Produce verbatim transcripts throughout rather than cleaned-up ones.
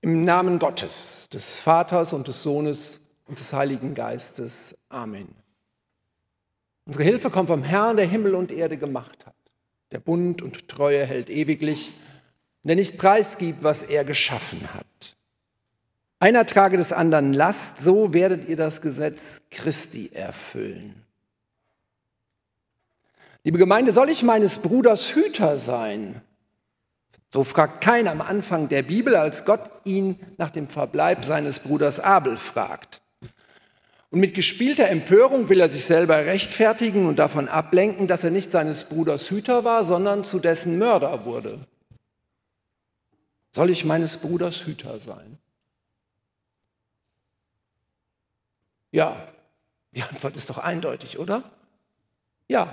Im Namen Gottes, des Vaters und des Sohnes und des Heiligen Geistes. Amen. Unsere Hilfe kommt vom Herrn, der Himmel und Erde gemacht hat, der Bund und Treue hält ewiglich, der nicht preisgibt, was er geschaffen hat. Einer trage des anderen Last, so werdet ihr das Gesetz Christi erfüllen. Liebe Gemeinde, soll ich meines Bruders Hüter sein? So fragt Kain am Anfang der Bibel, als Gott ihn nach dem Verbleib seines Bruders Abel fragt. Und mit gespielter Empörung will er sich selber rechtfertigen und davon ablenken, dass er nicht seines Bruders Hüter war, sondern zu dessen Mörder wurde. Soll ich meines Bruders Hüter sein? Ja, die Antwort ist doch eindeutig, oder? Ja.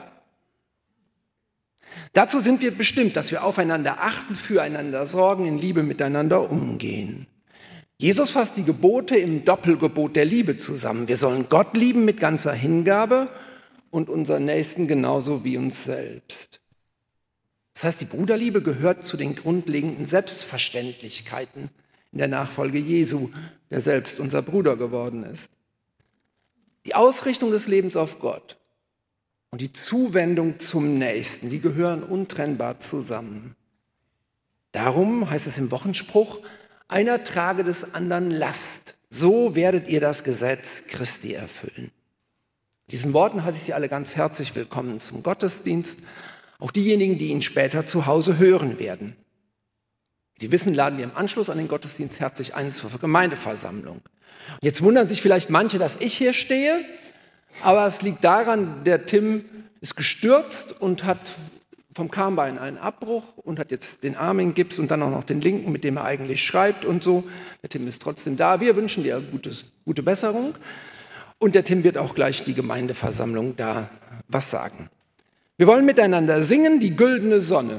Dazu sind wir bestimmt, dass wir aufeinander achten, füreinander sorgen, in Liebe miteinander umgehen. Jesus fasst die Gebote im Doppelgebot der Liebe zusammen. Wir sollen Gott lieben mit ganzer Hingabe und unseren Nächsten genauso wie uns selbst. Das heißt, die Bruderliebe gehört zu den grundlegenden Selbstverständlichkeiten in der Nachfolge Jesu, der selbst unser Bruder geworden ist. Die Ausrichtung des Lebens auf Gott und die Zuwendung zum Nächsten, die gehören untrennbar zusammen. Darum heißt es im Wochenspruch, einer trage des anderen Last, so werdet ihr das Gesetz Christi erfüllen. Mit diesen Worten heiße ich Sie alle ganz herzlich willkommen zum Gottesdienst, auch diejenigen, die ihn später zu Hause hören werden. Sie wissen, laden wir im Anschluss an den Gottesdienst herzlich ein zur Gemeindeversammlung. Und jetzt wundern sich vielleicht manche, dass ich hier stehe, aber es liegt daran, der Tim ist gestürzt und hat vom Kahnbein einen Abbruch und hat jetzt den Arm in Gips und dann auch noch den linken, mit dem er eigentlich schreibt und so. Der Tim ist trotzdem da. Wir wünschen dir gutes, gute Besserung. Und der Tim wird auch gleich die Gemeindeversammlung da was sagen. Wir wollen miteinander singen, die güldene Sonne.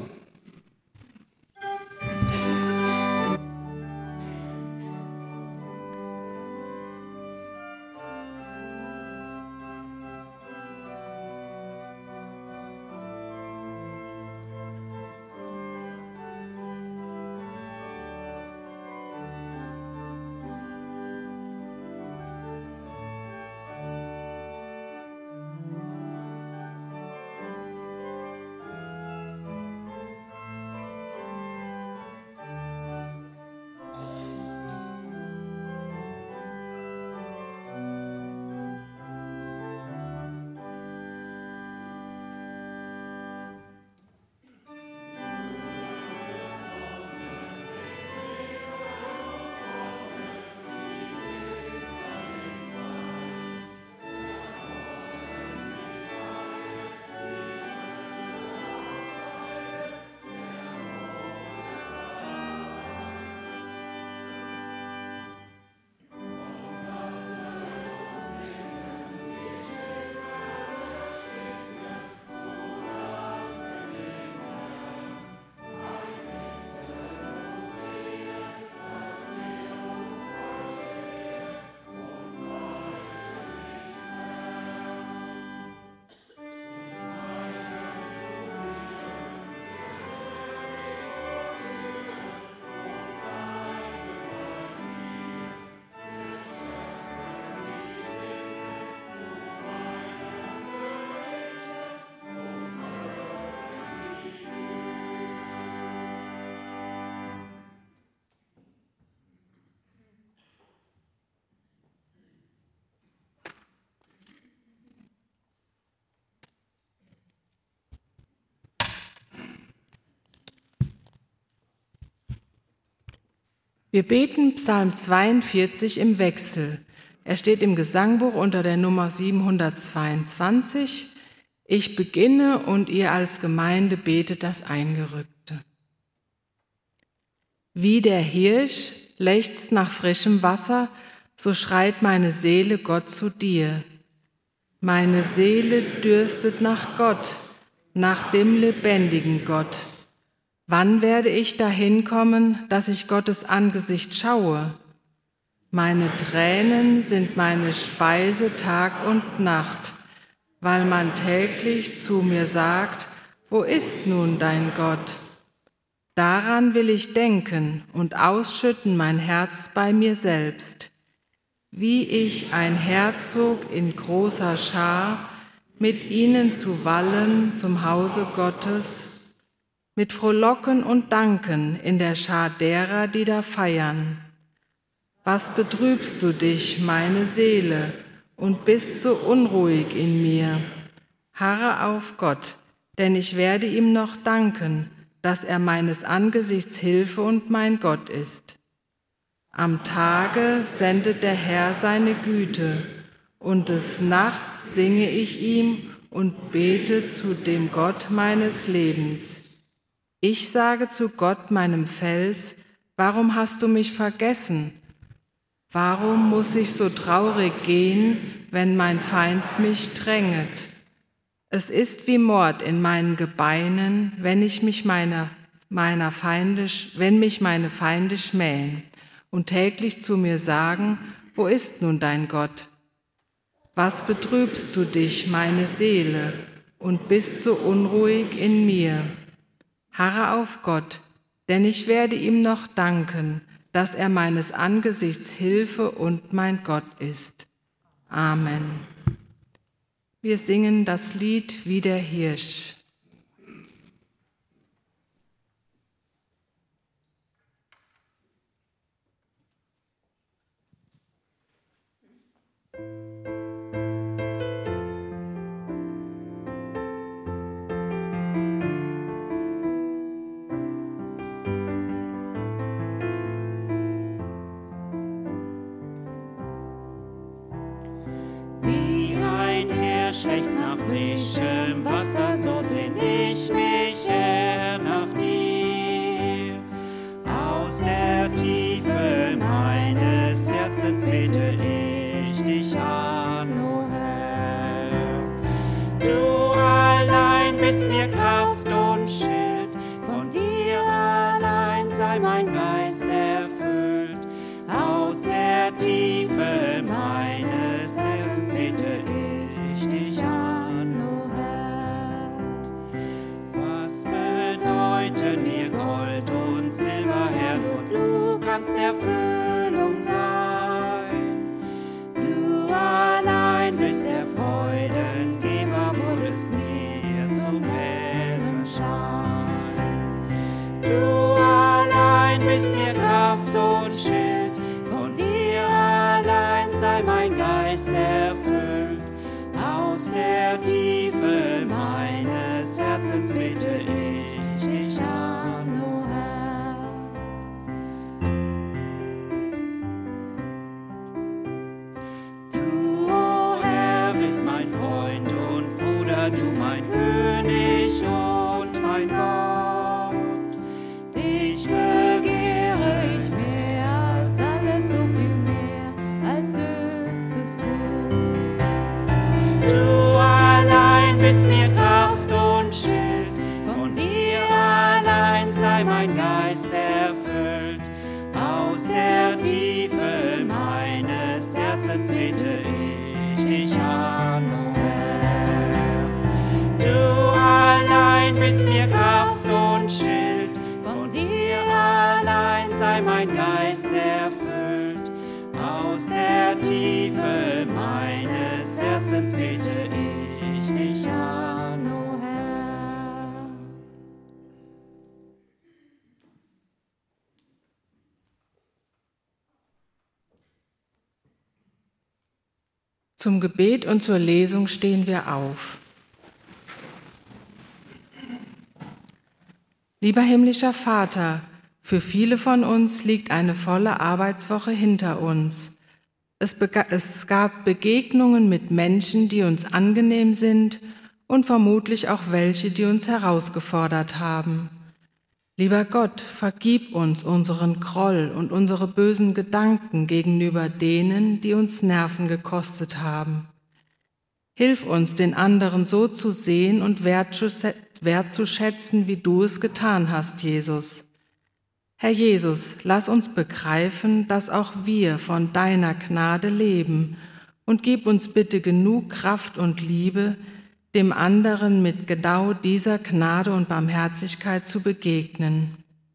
Wir beten Psalm zweiundvierzig im Wechsel. Er steht im Gesangbuch unter der Nummer siebenhundertzweiundzwanzig. Ich beginne und ihr als Gemeinde betet das Eingerückte. Wie der Hirsch lechzt nach frischem Wasser, so schreit meine Seele Gott zu dir. Meine Seele dürstet nach Gott, nach dem lebendigen Gott. Wann werde ich dahin kommen, dass ich Gottes Angesicht schaue? Meine Tränen sind meine Speise Tag und Nacht, weil man täglich zu mir sagt, wo ist nun dein Gott? Daran will ich denken und ausschütten mein Herz bei mir selbst, wie ich ein Herzog in großer Schar mit ihnen zu wallen zum Hause Gottes, mit Frohlocken und Danken in der Schar derer, die da feiern. Was betrübst du dich, meine Seele, und bist so unruhig in mir? Harre auf Gott, denn ich werde ihm noch danken, dass er meines Angesichts Hilfe und mein Gott ist. Am Tage sendet der Herr seine Güte, und des Nachts singe ich ihm und bete zu dem Gott meines Lebens. Ich sage zu Gott, meinem Fels, warum hast du mich vergessen? Warum muss ich so traurig gehen, wenn mein Feind mich dränget? Es ist wie Mord in meinen Gebeinen, wenn ich mich meiner, meiner Feinde, wenn mich meine Feinde schmähen und täglich zu mir sagen, wo ist nun dein Gott? Was betrübst du dich, meine Seele, und bist so unruhig in mir? Harre auf Gott, denn ich werde ihm noch danken, dass er meines Angesichts Hilfe und mein Gott ist. Amen. Wir singen das Lied wie der Hirsch. Lechzt nach frischem Wasser, so sehn ich mich, Herr, nach dir. Aus der Tiefe meines Herzens bete ich dich an, o Herr. Du allein bist mir Kraft und Schild, von dir allein sei mein Geist erfüllt. Aus der Tiefe meines Herzens bete ich dich an, o Herr. Was bedeuten mir Gold und Silber, Herr, nur du kannst Erfüllung sein. Du allein bist der Freudengeber, wurdest mir zum Helfenschein. Du allein bist mir Kraft und Schild, von dir allein sei mein Geist erfüllt. Aus der Tiefe meines Herzens bete ich dich an, o Herr. Du, o Herr, bist mein Freund und Bruder, du mein König und mein Gott. Dich begehre ich mehr als alles, so viel mehr als höchstes Gut. Du allein bist mir Kraft und Schild, von dir allein sei mein Geist erfüllt. Aus der Tiefe meines Herzens bete ich dich an, o Herr. Du allein bist mir Kraft und Schild, von dir allein sei mein Geist erfüllt. Aus der Tiefe meines Herzens bete ich dich an, o Herr. Zum Gebet und zur Lesung stehen wir auf. Lieber himmlischer Vater, für viele von uns liegt eine volle Arbeitswoche hinter uns. Es, es gab Begegnungen mit Menschen, die uns angenehm sind und vermutlich auch welche, die uns herausgefordert haben. Lieber Gott, vergib uns unseren Groll und unsere bösen Gedanken gegenüber denen, die uns Nerven gekostet haben. Hilf uns, den anderen so zu sehen und wertzuschätzen, wie du es getan hast, Jesus. Herr Jesus, lass uns begreifen, dass auch wir von deiner Gnade leben und gib uns bitte genug Kraft und Liebe, dem anderen mit genau dieser Gnade und Barmherzigkeit zu begegnen.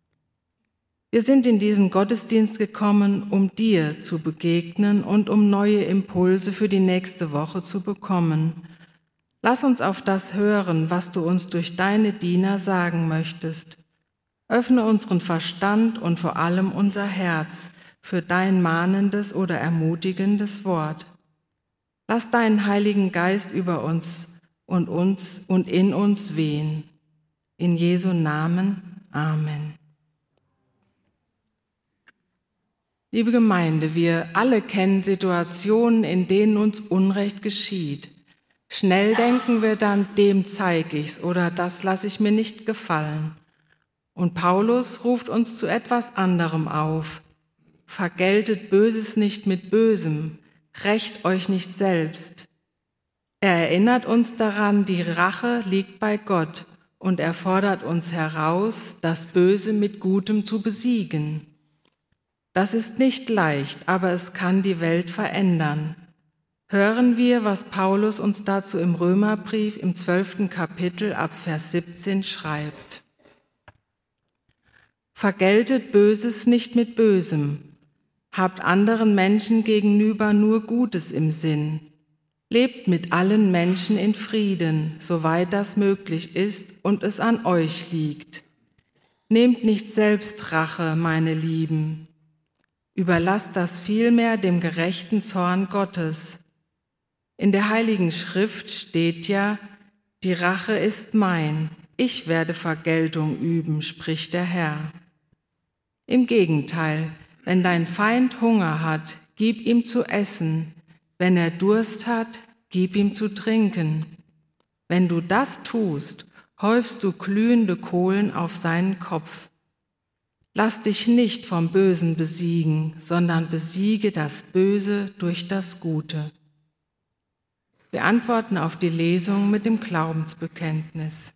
Wir sind in diesen Gottesdienst gekommen, um dir zu begegnen und um neue Impulse für die nächste Woche zu bekommen. Lass uns auf das hören, was du uns durch deine Diener sagen möchtest. Öffne unseren Verstand und vor allem unser Herz für dein mahnendes oder ermutigendes Wort. Lass deinen Heiligen Geist über uns und uns und in uns wehen. In Jesu Namen. Amen. Liebe Gemeinde, wir alle kennen Situationen, in denen uns Unrecht geschieht. Schnell denken wir dann, dem zeige ich's oder das lasse ich mir nicht gefallen. Und Paulus ruft uns zu etwas anderem auf. Vergeltet Böses nicht mit Bösem, rächt euch nicht selbst. Er erinnert uns daran, die Rache liegt bei Gott und er fordert uns heraus, das Böse mit Gutem zu besiegen. Das ist nicht leicht, aber es kann die Welt verändern. Hören wir, was Paulus uns dazu im Römerbrief im zwölften Kapitel ab Vers siebzehn schreibt. Vergeltet Böses nicht mit Bösem, habt anderen Menschen gegenüber nur Gutes im Sinn. Lebt mit allen Menschen in Frieden, soweit das möglich ist und es an euch liegt. Nehmt nicht selbst Rache, meine Lieben. Überlasst das vielmehr dem gerechten Zorn Gottes. In der Heiligen Schrift steht ja, die Rache ist mein, ich werde Vergeltung üben, spricht der Herr. Im Gegenteil, wenn dein Feind Hunger hat, gib ihm zu essen, wenn er Durst hat, gib ihm zu trinken. Wenn du das tust, häufst du glühende Kohlen auf seinen Kopf. Lass dich nicht vom Bösen besiegen, sondern besiege das Böse durch das Gute. Wir antworten auf die Lesung mit dem Glaubensbekenntnis.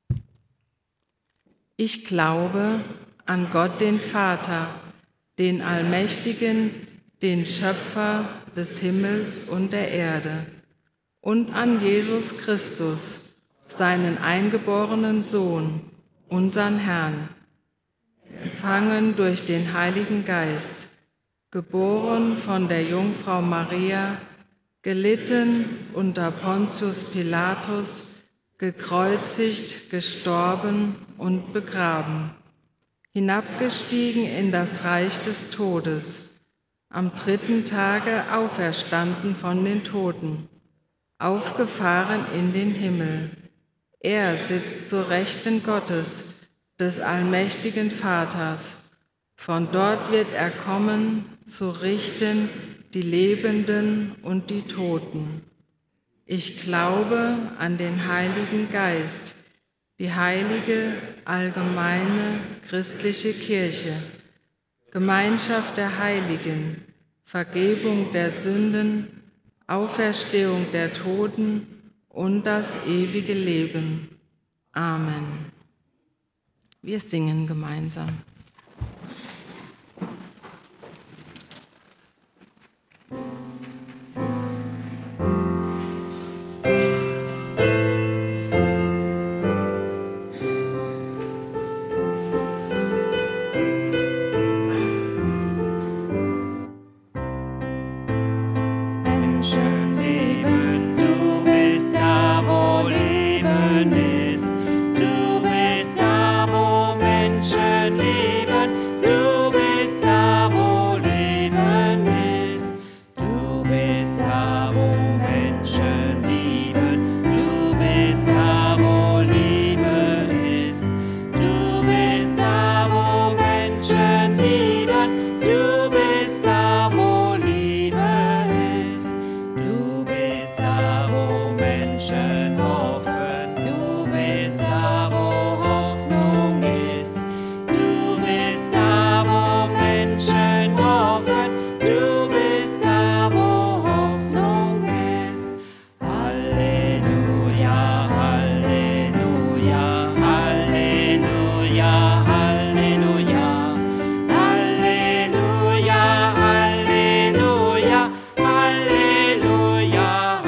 Ich glaube an Gott, den Vater, den Allmächtigen, den Schöpfer des Himmels und der Erde, und an Jesus Christus, seinen eingeborenen Sohn, unseren Herrn, empfangen durch den Heiligen Geist, geboren von der Jungfrau Maria, gelitten unter Pontius Pilatus, gekreuzigt, gestorben und begraben, hinabgestiegen in das Reich des Todes, am dritten Tage auferstanden von den Toten, aufgefahren in den Himmel. Er sitzt zur Rechten Gottes, des allmächtigen Vaters. Von dort wird er kommen, zu richten die Lebenden und die Toten. Ich glaube an den Heiligen Geist, die heilige, allgemeine, christliche Kirche, Gemeinschaft der Heiligen, Vergebung der Sünden, Auferstehung der Toten und das ewige Leben. Amen. Wir singen gemeinsam.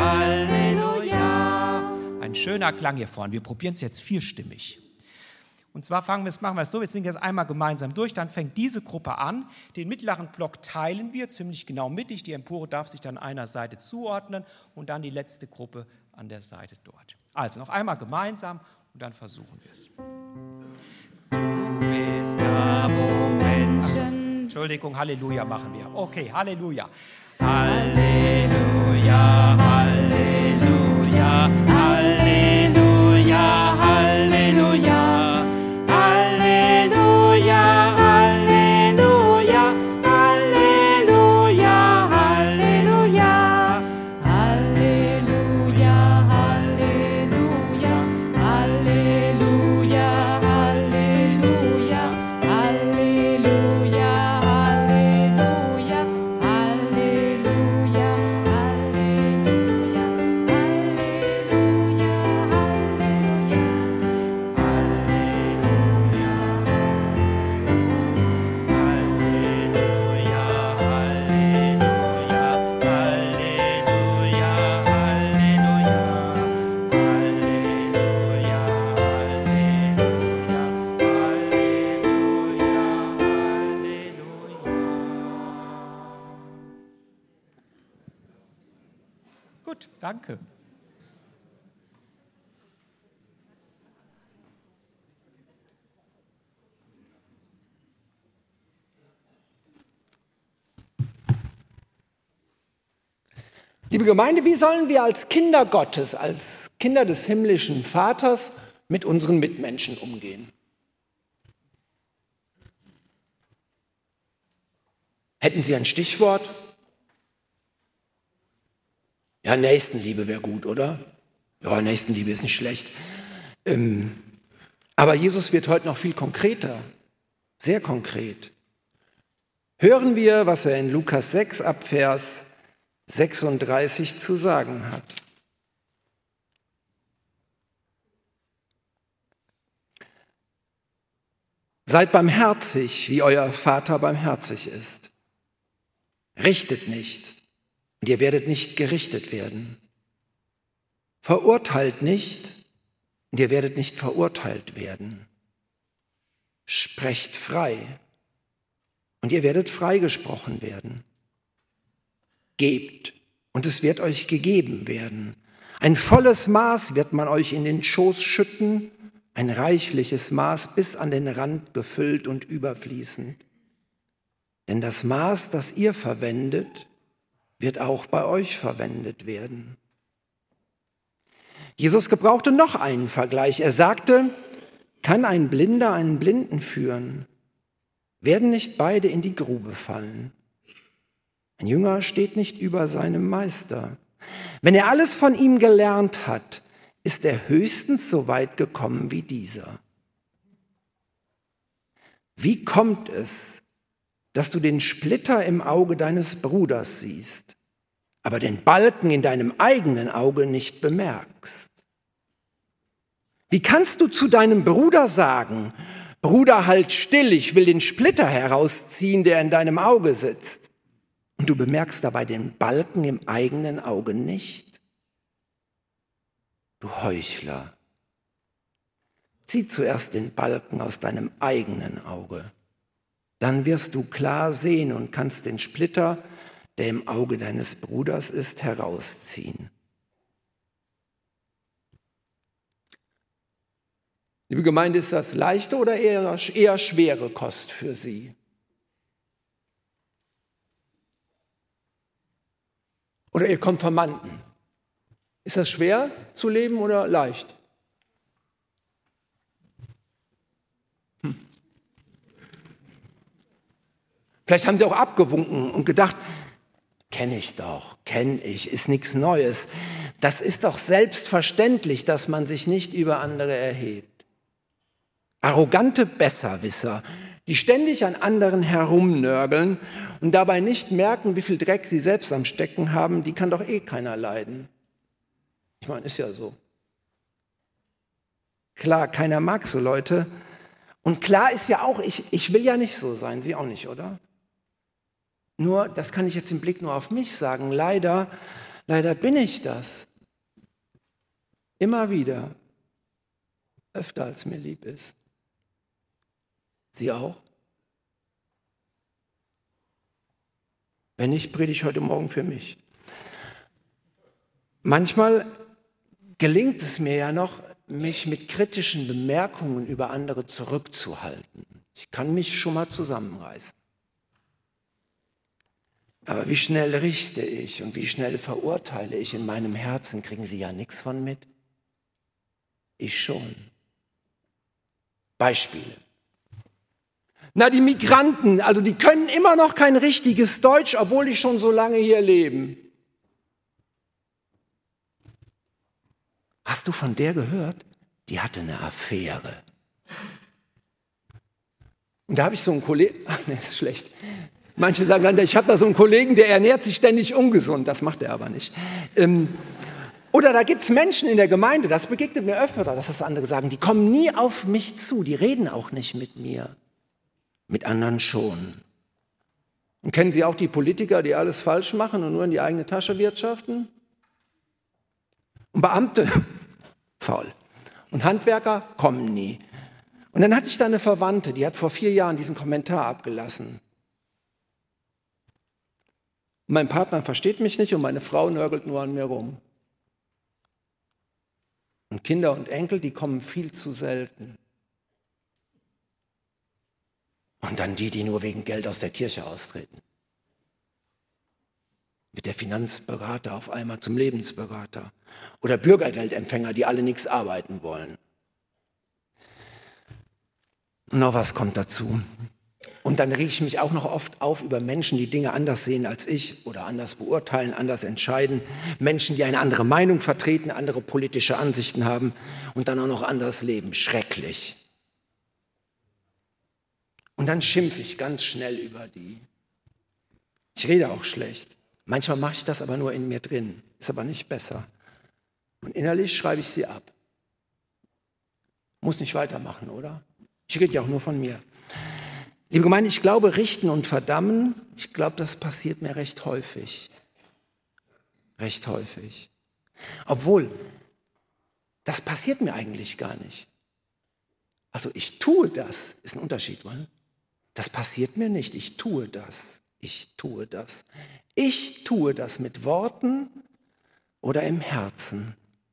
Klang hier vorne. Wir probieren es jetzt vierstimmig. Und zwar fangen wir, machen wir es so, wir singen jetzt einmal gemeinsam durch, dann fängt diese Gruppe an. Den mittleren Block teilen wir ziemlich genau mittig. Die Empore darf sich dann einer Seite zuordnen und dann die letzte Gruppe an der Seite dort. Also noch einmal gemeinsam und dann versuchen wir es. Du bist da, wo Menschen... Also, Entschuldigung, Halleluja machen wir. Okay, Halleluja. Halleluja, Halleluja, Halleluja, Halleluja. Halleluja, Halleluja, Halleluja, Halleluja. Halleluja, Halleluja, Halleluja, Halleluja, Halleluja, Halleluja, Halleluja, Gut, danke. Liebe Gemeinde, wie sollen wir als Kinder Gottes, als Kinder des himmlischen Vaters mit unseren Mitmenschen umgehen? Hätten Sie ein Stichwort? Ja, Nächstenliebe wäre gut, oder? Ja, Nächstenliebe ist nicht schlecht. Ähm, aber Jesus wird heute noch viel konkreter, sehr konkret. Hören wir, was er in Lukas sechs ab Vers sechsunddreißig zu sagen hat. Seid barmherzig, wie euer Vater barmherzig ist. Richtet nicht, und ihr werdet nicht gerichtet werden. Verurteilt nicht, und ihr werdet nicht verurteilt werden. Sprecht frei, und ihr werdet freigesprochen werden. Gebt, und es wird euch gegeben werden. Ein volles Maß wird man euch in den Schoß schütten, ein reichliches Maß bis an den Rand gefüllt und überfließend. Denn das Maß, das ihr verwendet, wird auch bei euch verwendet werden. Jesus gebrauchte noch einen Vergleich. Er sagte, kann ein Blinder einen Blinden führen? Werden nicht beide in die Grube fallen? Ein Jünger steht nicht über seinem Meister. Wenn er alles von ihm gelernt hat, ist er höchstens so weit gekommen wie dieser. Wie kommt es, dass du den Splitter im Auge deines Bruders siehst, aber den Balken in deinem eigenen Auge nicht bemerkst? Wie kannst du zu deinem Bruder sagen, Bruder, halt still, ich will den Splitter herausziehen, der in deinem Auge sitzt, und du bemerkst dabei den Balken im eigenen Auge nicht? Du Heuchler, zieh zuerst den Balken aus deinem eigenen Auge. Dann wirst du klar sehen und kannst den Splitter, der im Auge deines Bruders ist, herausziehen. Liebe Gemeinde, ist das leichte oder eher, eher schwere Kost für Sie? Oder ihr Konfirmanden? Ist das schwer zu leben oder leicht? Hm. Vielleicht haben Sie auch abgewunken und gedacht, kenne ich doch, kenne ich, ist nichts Neues. Das ist doch selbstverständlich, dass man sich nicht über andere erhebt. Arrogante Besserwisser, die ständig an anderen herumnörgeln und dabei nicht merken, wie viel Dreck sie selbst am Stecken haben, die kann doch eh keiner leiden. Ich meine, ist ja so. Klar, keiner mag so Leute. Und klar ist ja auch, ich, ich will ja nicht so sein, Sie auch nicht, oder? Nur, das kann ich jetzt im Blick nur auf mich sagen, leider, leider bin ich das. Immer wieder, öfter als mir lieb ist. Sie auch? Wenn nicht, predige ich heute Morgen für mich. Manchmal gelingt es mir ja noch, mich mit kritischen Bemerkungen über andere zurückzuhalten. Ich kann mich schon mal zusammenreißen. Aber wie schnell richte ich und wie schnell verurteile ich in meinem Herzen, kriegen Sie ja nichts von mit? Ich schon. Beispiele. Na, die Migranten, also die können immer noch kein richtiges Deutsch, obwohl die schon so lange hier leben. Hast du von der gehört? Die hatte eine Affäre. Und da habe ich so einen Kollegen, ach nee, ist schlecht. Manche sagen dann, ich habe da so einen Kollegen, der ernährt sich ständig ungesund. Das macht er aber nicht. Ähm, oder da gibt es Menschen in der Gemeinde, das begegnet mir öfter, dass das andere sagen, die kommen nie auf mich zu, die reden auch nicht mit mir. Mit anderen schon. Und kennen Sie auch die Politiker, die alles falsch machen und nur in die eigene Tasche wirtschaften? Und Beamte, faul. Und Handwerker kommen nie. Und dann hatte ich da eine Verwandte, die hat vor vier Jahren diesen Kommentar abgelassen. Und mein Partner versteht mich nicht und meine Frau nörgelt nur an mir rum. Und Kinder und Enkel, die kommen viel zu selten. Und dann die, die nur wegen Geld aus der Kirche austreten. Wird der Finanzberater auf einmal zum Lebensberater. Oder Bürgergeldempfänger, die alle nichts arbeiten wollen. Und noch was kommt dazu. Und dann rege ich mich auch noch oft auf über Menschen, die Dinge anders sehen als ich oder anders beurteilen, anders entscheiden. Menschen, die eine andere Meinung vertreten, andere politische Ansichten haben und dann auch noch anders leben. Schrecklich. Und dann schimpfe ich ganz schnell über die. Ich rede auch schlecht. Manchmal mache ich das aber nur in mir drin. Ist aber nicht besser. Und innerlich schreibe ich sie ab. Muss nicht weitermachen, oder? Ich rede ja auch nur von mir. Liebe Gemeinde, ich glaube, richten und verdammen, ich glaube, das passiert mir recht häufig. Recht häufig. Obwohl, das passiert mir eigentlich gar nicht. Also ich tue das, ist ein Unterschied, oder? Das passiert mir nicht, ich tue das. Ich tue das. Ich tue das mit Worten oder im Herzen.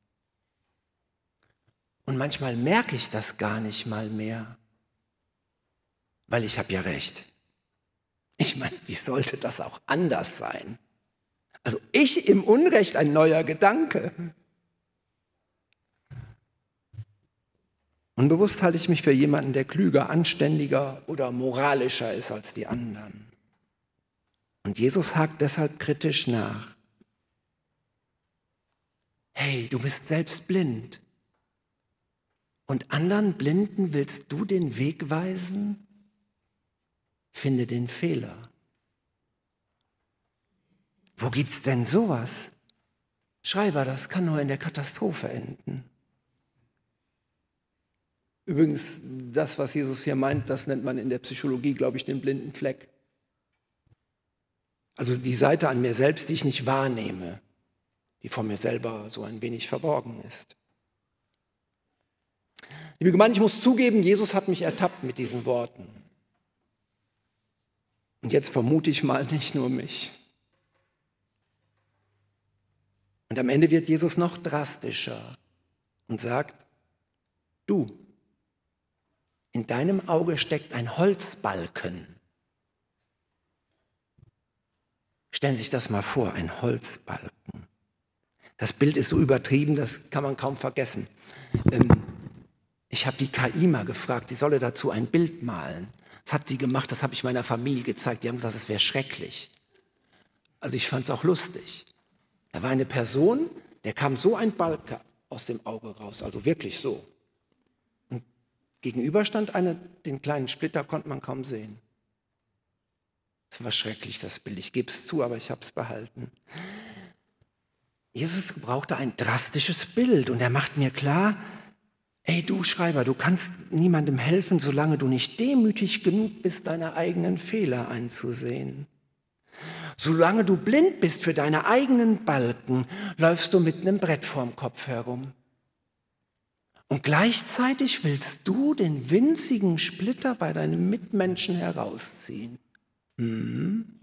Und manchmal merke ich das gar nicht mal mehr. Weil ich habe ja recht. Ich meine, wie sollte das auch anders sein? Also ich im Unrecht, ein neuer Gedanke. Unbewusst halte ich mich für jemanden, der klüger, anständiger oder moralischer ist als die anderen. Und Jesus hakt deshalb kritisch nach. Hey, du bist selbst blind. Und anderen Blinden willst du den Weg weisen? Finde den Fehler. Wo gibt's denn sowas? Schreiber, das kann nur in der Katastrophe enden. Übrigens, das, was Jesus hier meint, das nennt man in der Psychologie, glaube ich, den blinden Fleck. Also die Seite an mir selbst, die ich nicht wahrnehme, die vor mir selber so ein wenig verborgen ist. Liebe Gemeinde, ich muss zugeben, Jesus hat mich ertappt mit diesen Worten. Und jetzt vermute ich mal nicht nur mich. Und am Ende wird Jesus noch drastischer und sagt, du, in deinem Auge steckt ein Holzbalken. Stellen Sie sich das mal vor, ein Holzbalken. Das Bild ist so übertrieben, das kann man kaum vergessen. Ähm, ich habe die K I mal gefragt, sie solle dazu ein Bild malen. Das hat sie gemacht, das habe ich meiner Familie gezeigt. Die haben gesagt, es wäre schrecklich. Also ich fand es auch lustig. Da war eine Person, der kam so ein Balken aus dem Auge raus, also wirklich so. Und gegenüber stand eine, den kleinen Splitter konnte man kaum sehen. Es war schrecklich, das Bild. Ich gebe es zu, aber ich habe es behalten. Jesus brauchte ein drastisches Bild und er macht mir klar, ey, du Schreiber, du kannst niemandem helfen, solange du nicht demütig genug bist, deine eigenen Fehler einzusehen. Solange du blind bist für deine eigenen Balken, läufst du mit einem Brett vorm Kopf herum. Und gleichzeitig willst du den winzigen Splitter bei deinem Mitmenschen herausziehen. Hm.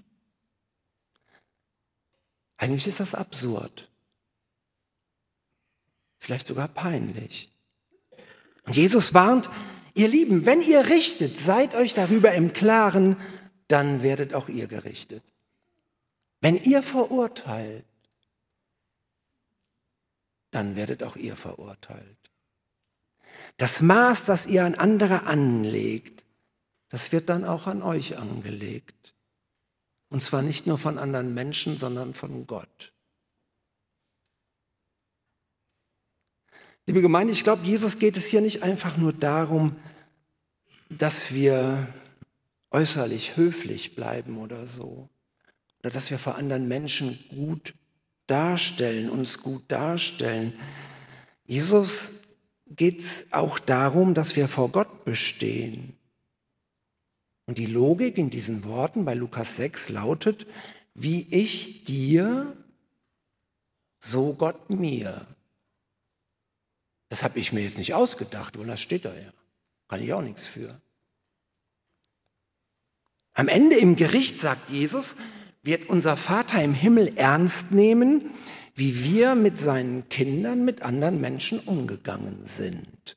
Eigentlich ist das absurd. Vielleicht sogar peinlich. Und Jesus warnt, ihr Lieben, wenn ihr richtet, seid euch darüber im Klaren, dann werdet auch ihr gerichtet. Wenn ihr verurteilt, dann werdet auch ihr verurteilt. Das Maß, das ihr an andere anlegt, das wird dann auch an euch angelegt. Und zwar nicht nur von anderen Menschen, sondern von Gott. Liebe Gemeinde, ich glaube, Jesus geht es hier nicht einfach nur darum, dass wir äußerlich höflich bleiben oder so. Oder dass wir vor anderen Menschen gut darstellen, uns gut darstellen. Jesus geht es auch darum, dass wir vor Gott bestehen. Und die Logik in diesen Worten bei Lukas sechs lautet, wie ich dir, so Gott mir. Das habe ich mir jetzt nicht ausgedacht, weil das steht da ja. Kann ich auch nichts für. Am Ende im Gericht, sagt Jesus, wird unser Vater im Himmel ernst nehmen, wie wir mit seinen Kindern, mit anderen Menschen umgegangen sind.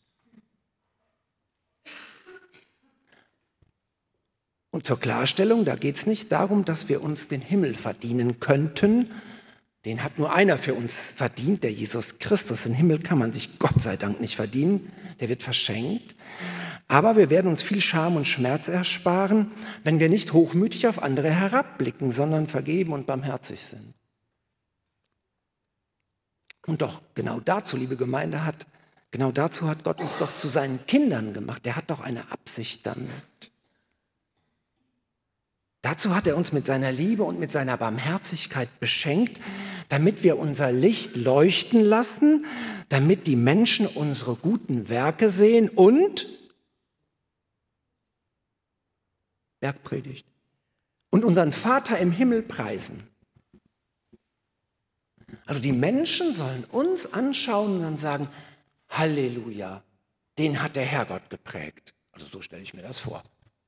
Und zur Klarstellung, da geht es nicht darum, dass wir uns den Himmel verdienen könnten. Den hat nur einer für uns verdient, der Jesus Christus. Den Himmel kann man sich Gott sei Dank nicht verdienen, der wird verschenkt. Aber wir werden uns viel Scham und Schmerz ersparen, wenn wir nicht hochmütig auf andere herabblicken, sondern vergeben und barmherzig sind. Und doch genau dazu, liebe Gemeinde, hat, genau dazu hat Gott uns doch zu seinen Kindern gemacht. Der hat doch eine Absicht damit. Dazu hat er uns mit seiner Liebe und mit seiner Barmherzigkeit beschenkt, damit wir unser Licht leuchten lassen, damit die Menschen unsere guten Werke sehen und Bergpredigt und unseren Vater im Himmel preisen. Also die Menschen sollen uns anschauen und dann sagen, Halleluja, den hat der Herrgott geprägt. Also so stelle ich mir das vor.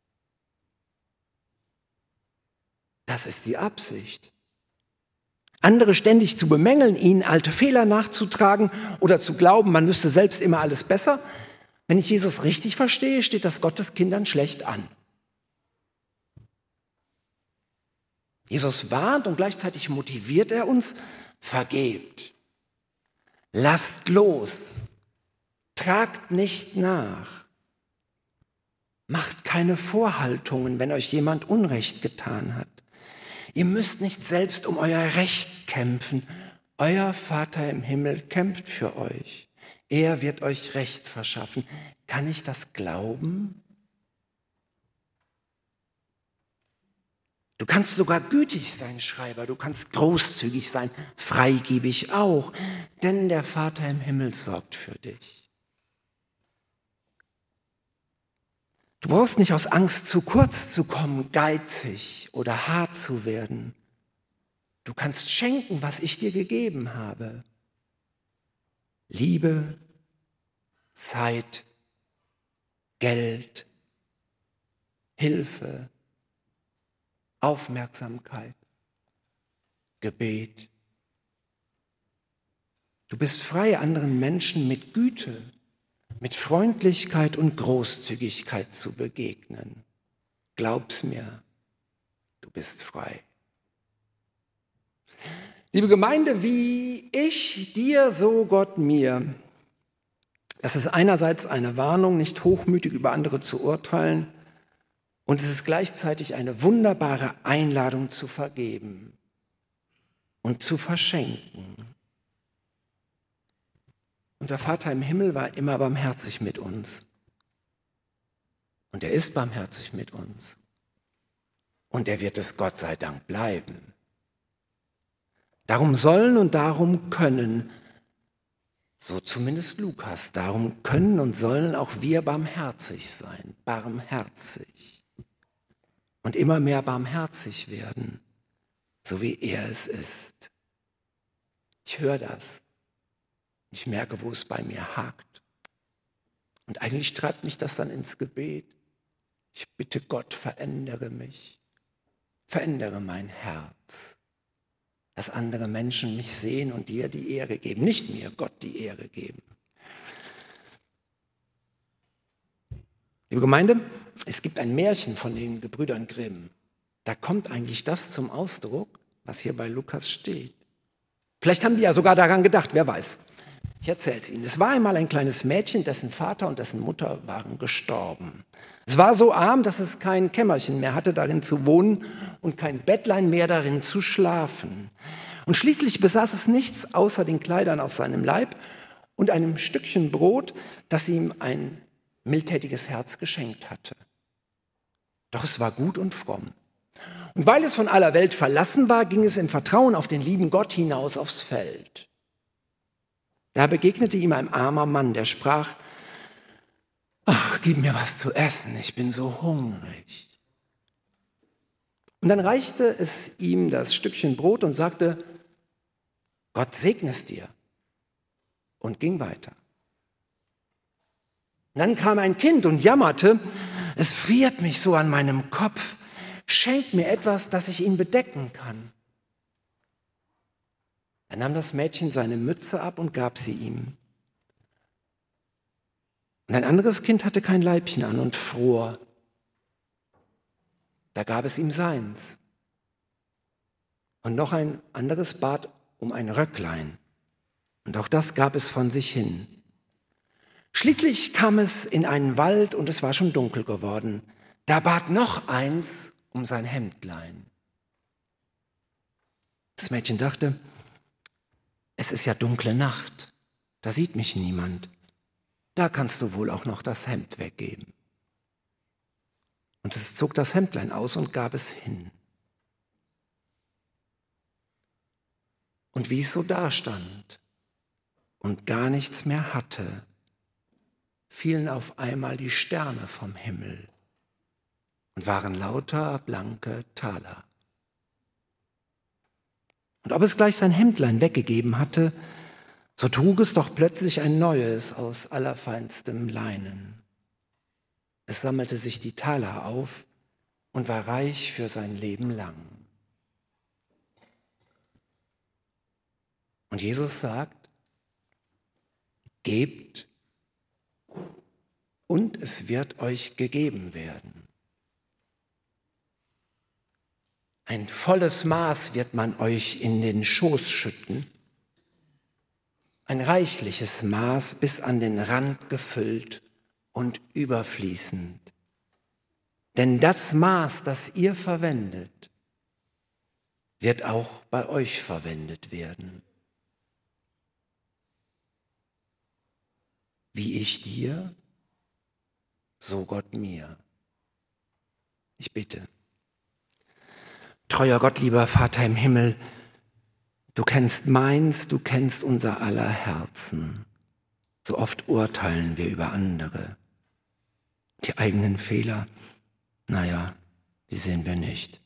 Das ist die Absicht. Andere ständig zu bemängeln, ihnen alte Fehler nachzutragen oder zu glauben, man wüsste selbst immer alles besser. Wenn ich Jesus richtig verstehe, steht das Gottes Kindern schlecht an. Jesus warnt und gleichzeitig motiviert er uns, vergebt, lasst los, tragt nicht nach, macht keine Vorhaltungen, wenn euch jemand Unrecht getan hat. Ihr müsst nicht selbst um euer Recht kämpfen. Euer Vater im Himmel kämpft für euch. Er wird euch Recht verschaffen. Kann ich das glauben? Du kannst sogar gütig sein, Schreiber. Du kannst großzügig sein, freigebig auch. Denn der Vater im Himmel sorgt für dich. Du brauchst nicht aus Angst, zu kurz zu kommen, geizig oder hart zu werden. Du kannst schenken, was ich dir gegeben habe. Liebe, Zeit, Geld, Hilfe, Aufmerksamkeit, Gebet. Du bist frei, anderen Menschen mit Güte, mit Freundlichkeit und Großzügigkeit zu begegnen. Glaub's mir, du bist frei. Liebe Gemeinde, wie ich dir, so Gott mir. Das ist einerseits eine Warnung, nicht hochmütig über andere zu urteilen, und es ist gleichzeitig eine wunderbare Einladung zu vergeben und zu verschenken. Unser Vater im Himmel war immer barmherzig mit uns. Und er ist barmherzig mit uns. Und er wird es Gott sei Dank bleiben. Darum sollen und darum können, so zumindest Lukas, darum können und sollen auch wir barmherzig sein, barmherzig. Und immer mehr barmherzig werden, so wie er es ist. Ich höre das. Ich merke, wo es bei mir hakt. Und eigentlich treibt mich das dann ins Gebet. Ich bitte Gott, verändere mich, verändere mein Herz, dass andere Menschen mich sehen und dir die Ehre geben, nicht mir, Gott die Ehre geben. Liebe Gemeinde, es gibt ein Märchen von den Gebrüdern Grimm. Da kommt eigentlich das zum Ausdruck, was hier bei Lukas steht. Vielleicht haben die ja sogar daran gedacht, wer weiß. Ich erzähle es Ihnen. Es war einmal ein kleines Mädchen, dessen Vater und dessen Mutter waren gestorben. Es war so arm, dass es kein Kämmerchen mehr hatte, darin zu wohnen und kein Bettlein mehr darin zu schlafen. Und schließlich besaß es nichts außer den Kleidern auf seinem Leib und einem Stückchen Brot, das ihm ein mildtätiges Herz geschenkt hatte. Doch es war gut und fromm. Und weil es von aller Welt verlassen war, ging es im Vertrauen auf den lieben Gott hinaus aufs Feld. Da begegnete ihm ein armer Mann, der sprach: »Ach, gib mir was zu essen, ich bin so hungrig.« Und dann reichte es ihm das Stückchen Brot und sagte: »Gott segne es dir«, und ging weiter. Und dann kam ein Kind und jammerte: »Es friert mich so an meinem Kopf, schenk mir etwas, dass ich ihn bedecken kann.« Er nahm das Mädchen seine Mütze ab und gab sie ihm. Und ein anderes Kind hatte kein Leibchen an und fror. Da gab es ihm seins. Und noch ein anderes bat um ein Röcklein. Und auch das gab es von sich hin. Schließlich kam es in einen Wald und es war schon dunkel geworden. Da bat noch eins um sein Hemdlein. Das Mädchen dachte: Es ist ja dunkle Nacht, da sieht mich niemand. Da kannst du wohl auch noch das Hemd weggeben. Und es zog das Hemdlein aus und gab es hin. Und wie es so dastand und gar nichts mehr hatte, fielen auf einmal die Sterne vom Himmel und waren lauter blanke Taler. Und ob es gleich sein Hemdlein weggegeben hatte, so trug es doch plötzlich ein neues aus allerfeinstem Leinen. Es sammelte sich die Taler auf und war reich für sein Leben lang. Und Jesus sagt: Gebt, und es wird euch gegeben werden. Ein volles Maß wird man euch in den Schoß schütten, ein reichliches Maß bis an den Rand gefüllt und überfließend. Denn das Maß, das ihr verwendet, wird auch bei euch verwendet werden. Wie ich dir, so Gott mir. Ich bitte. Treuer Gott, lieber Vater im Himmel, du kennst meins, du kennst unser aller Herzen. So oft urteilen wir über andere. Die eigenen Fehler, naja, die sehen wir nicht.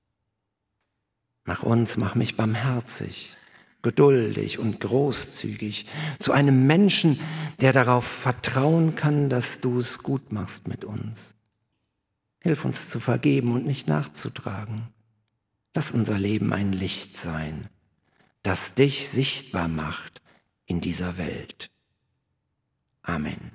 Mach uns, mach mich barmherzig, geduldig und großzügig, zu einem Menschen, der darauf vertrauen kann, dass du es gut machst mit uns. Hilf uns zu vergeben und nicht nachzutragen. Lass unser Leben ein Licht sein, das dich sichtbar macht in dieser Welt. Amen.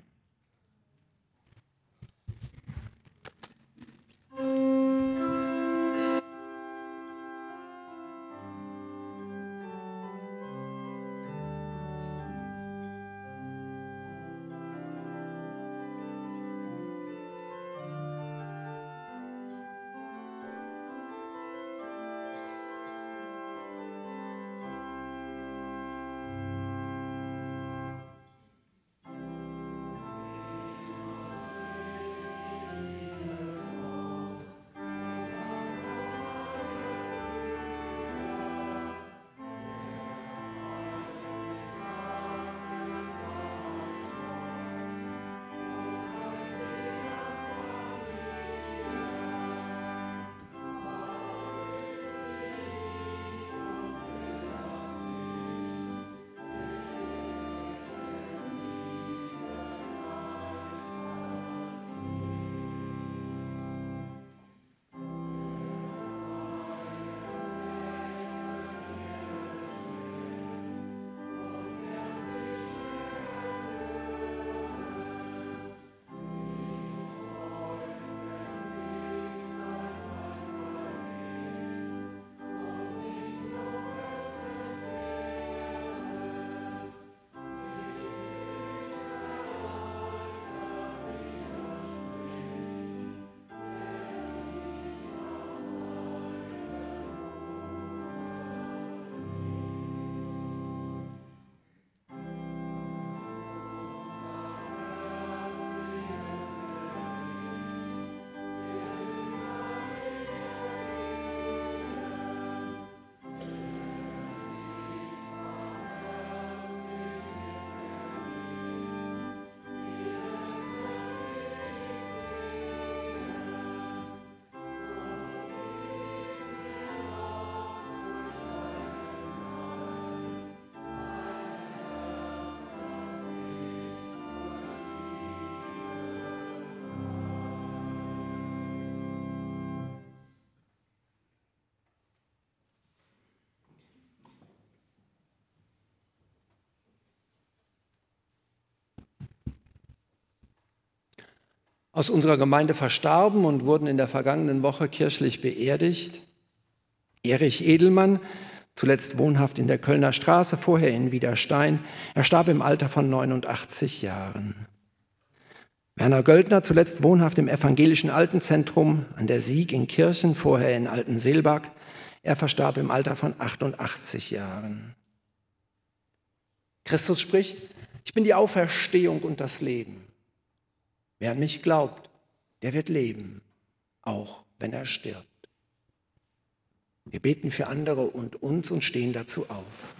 aus unserer Gemeinde verstarben und wurden in der vergangenen Woche kirchlich beerdigt. Erich Edelmann, zuletzt wohnhaft in der Kölner Straße, vorher in Widerstein. Er starb im Alter von neunundachtzig Jahren. Werner Göldner, zuletzt wohnhaft im evangelischen Altenzentrum an der Sieg in Kirchen, vorher in Altenseelbach. Er verstarb im Alter von achtundachtzig Jahren. Christus spricht: Ich bin die Auferstehung und das Leben. Wer an mich glaubt, der wird leben, auch wenn er stirbt. Wir beten für andere und uns und stehen dazu auf.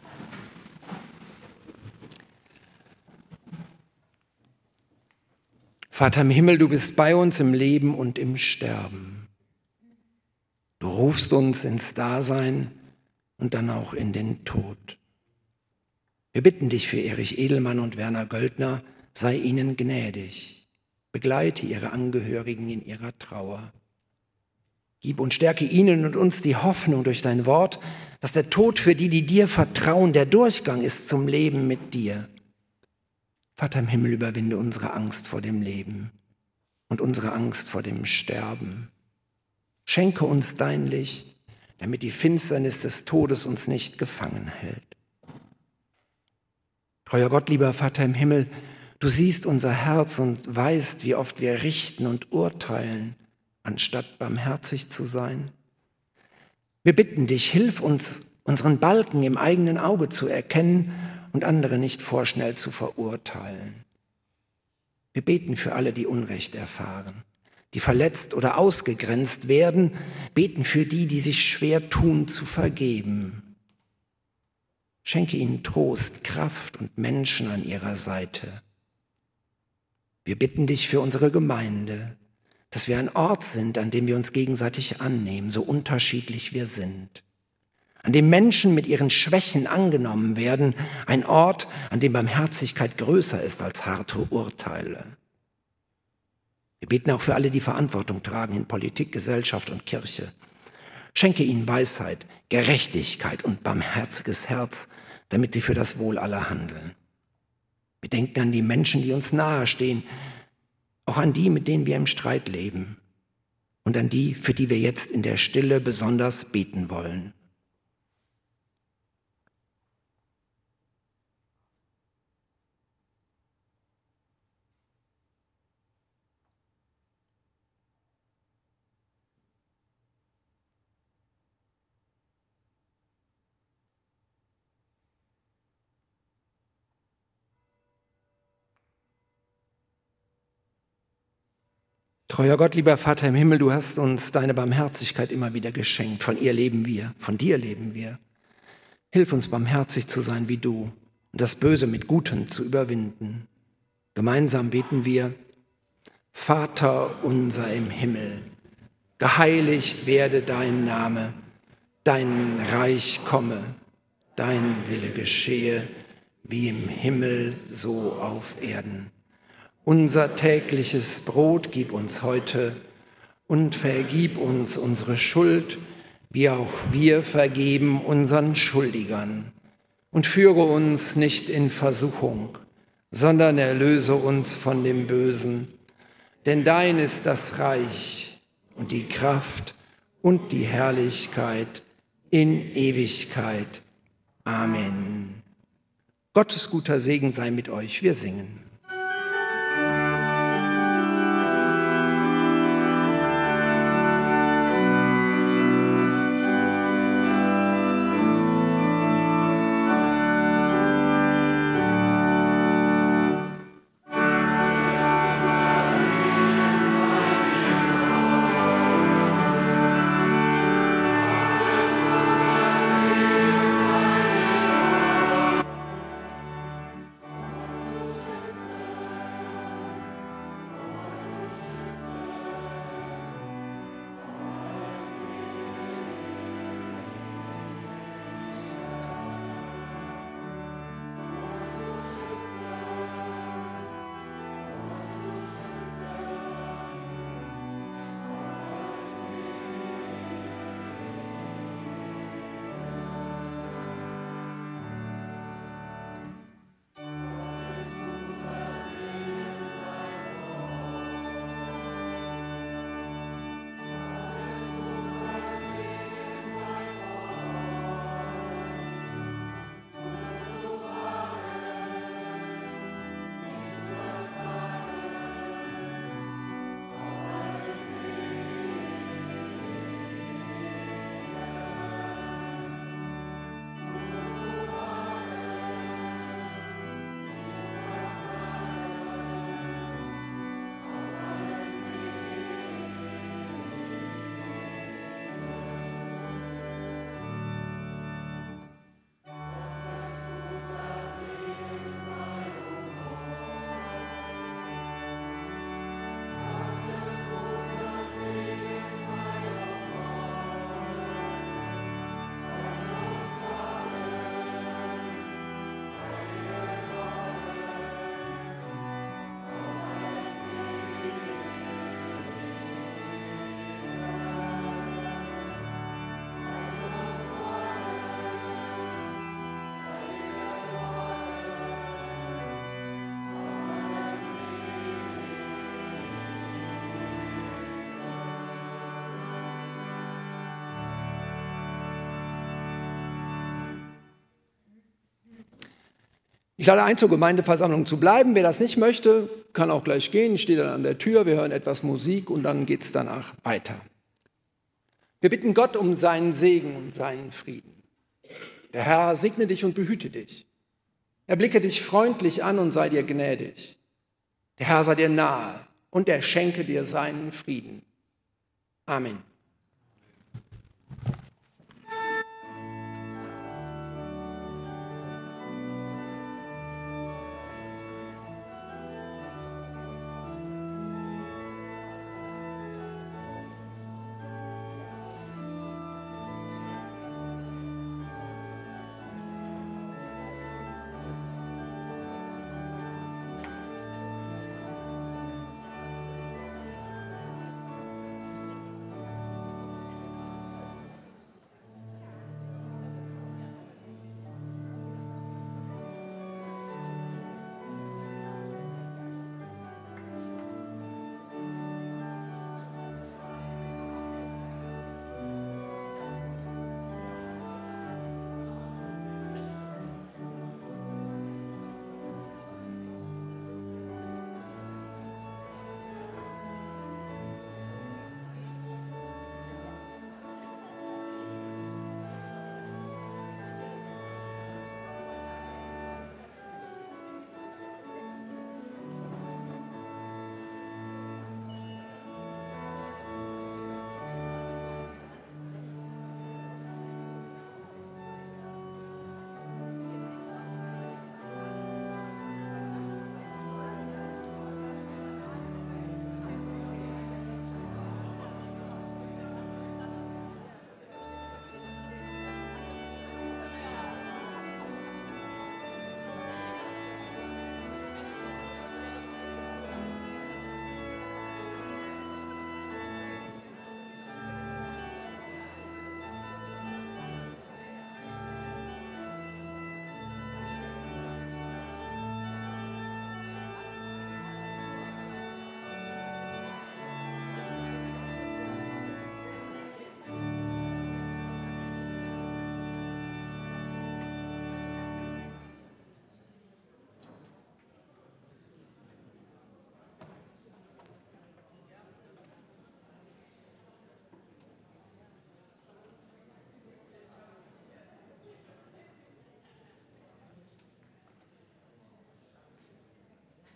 Vater im Himmel, du bist bei uns im Leben und im Sterben. Du rufst uns ins Dasein und dann auch in den Tod. Wir bitten dich für Erich Edelmann und Werner Göldner, sei ihnen gnädig. Begleite ihre Angehörigen in ihrer Trauer. Gib und stärke ihnen und uns die Hoffnung durch dein Wort, dass der Tod für die, die dir vertrauen, der Durchgang ist zum Leben mit dir. Vater im Himmel, überwinde unsere Angst vor dem Leben und unsere Angst vor dem Sterben. Schenke uns dein Licht, damit die Finsternis des Todes uns nicht gefangen hält. Treuer Gott, lieber Vater im Himmel, du siehst unser Herz und weißt, wie oft wir richten und urteilen, anstatt barmherzig zu sein. Wir bitten dich, hilf uns, unseren Balken im eigenen Auge zu erkennen und andere nicht vorschnell zu verurteilen. Wir beten für alle, die Unrecht erfahren, die verletzt oder ausgegrenzt werden, beten für die, die sich schwer tun, zu vergeben. Schenke ihnen Trost, Kraft und Menschen an ihrer Seite. Wir bitten dich für unsere Gemeinde, dass wir ein Ort sind, an dem wir uns gegenseitig annehmen, so unterschiedlich wir sind. An dem Menschen mit ihren Schwächen angenommen werden, ein Ort, an dem Barmherzigkeit größer ist als harte Urteile. Wir beten auch für alle, die Verantwortung tragen in Politik, Gesellschaft und Kirche. Schenke ihnen Weisheit, Gerechtigkeit und barmherziges Herz, damit sie für das Wohl aller handeln. Wir denken an die Menschen, die uns nahestehen, auch an die, mit denen wir im Streit leben und an die, für die wir jetzt in der Stille besonders beten wollen. Treuer Gott, lieber Vater im Himmel, du hast uns deine Barmherzigkeit immer wieder geschenkt. Von ihr leben wir, von dir leben wir. Hilf uns, barmherzig zu sein wie du und das Böse mit Gutem zu überwinden. Gemeinsam beten wir: Vater unser im Himmel, geheiligt werde dein Name, dein Reich komme, dein Wille geschehe, wie im Himmel, so auf Erden. Unser tägliches Brot gib uns heute und vergib uns unsere Schuld, wie auch wir vergeben unseren Schuldigern. Und führe uns nicht in Versuchung, sondern erlöse uns von dem Bösen. Denn dein ist das Reich und die Kraft und die Herrlichkeit in Ewigkeit. Amen. Gottes guter Segen sei mit euch. Wir singen. Ich lade ein, zur Gemeindeversammlung zu bleiben. Wer das nicht möchte, kann auch gleich gehen. Ich stehe dann an der Tür, wir hören etwas Musik und dann geht es danach weiter. Wir bitten Gott um seinen Segen und seinen Frieden. Der Herr segne dich und behüte dich. Er blicke dich freundlich an und sei dir gnädig. Der Herr sei dir nahe und er schenke dir seinen Frieden. Amen.